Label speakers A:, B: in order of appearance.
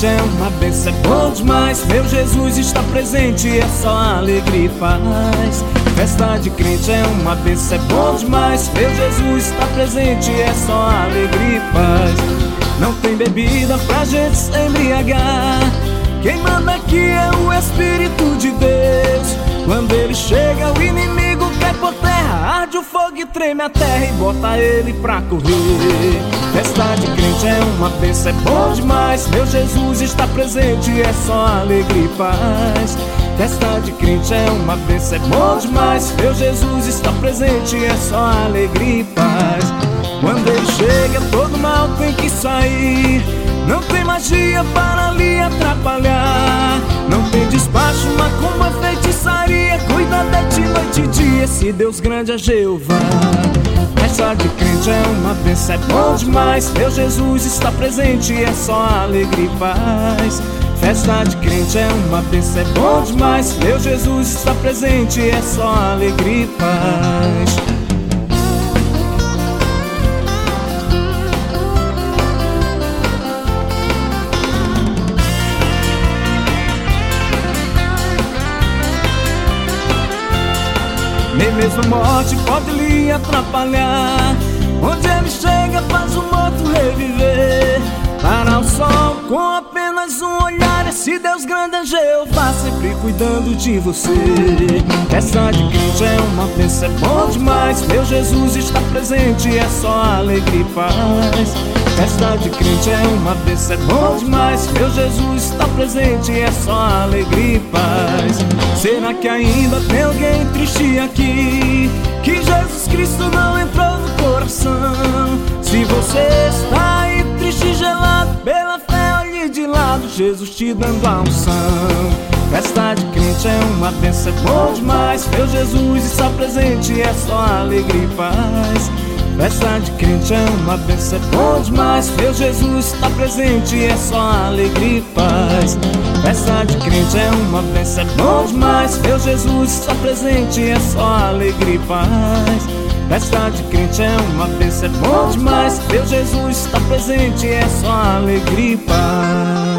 A: crente é uma bênção, é bom demais. Meu Jesus está presente, é só alegria e paz. Festa de crente é uma bênção, é bom demais. Meu Jesus está presente, é só alegria e paz. Não tem bebida pra gente se embriagar. Quem manda aqui é o Espírito de Deus. Quando ele chega, o inimigo cai por terra, arde o fogo e treme a terra e bota ele pra correr. Festa de crente é uma bênção, é bom demais. Meu Jesus está presente, é só alegria e paz. Festa de crente é uma bênção, é bom demais. Meu Jesus está presente, é só alegria e paz. Quando ele chega, todo mal tem que sair. Não tem magia para lhe atrapalhar. Não tem despacho, macumba, feitiçaria. Cuida de ti noite e dia, esse Deus grande é Jeová. Festa de crente é uma bênção, é bom demais. Meu Jesus está presente, é só alegria e paz. Festa de crente é uma bênção, é bom demais. Meu Jesus está presente, é só alegria e paz. Nem mesmo a morte pode lhe atrapalhar. Onde ele chega faz o morto reviver. Para o sol com apenas um olhar, esse Deus grande é Jeová, sempre cuidando de você. Festa de crente é uma bênção, é bom demais. Meu Jesus está presente, é só alegria e paz. Festa de crente é uma bênção, é bom demais. Meu Jesus está presente, é só alegria e paz. Será que ainda tem alguém triste aqui, que Jesus Cristo não entrou no coração? Se você está aí triste e gelado, pela fé olhe de lado, Jesus te dando a unção. Festa de crente é uma bênção, é bom demais. Meu Jesus está presente, é só alegria e paz. Festa de crente é uma bênção, é bom demais. Meu Jesus está presente, é só alegria e paz. Festa de crente é uma bênção, é bom demais. Meu Jesus está presente, é só alegria e paz. Festa de crente é uma bênção, é bom demais. Meu Jesus está presente, é só alegria e paz.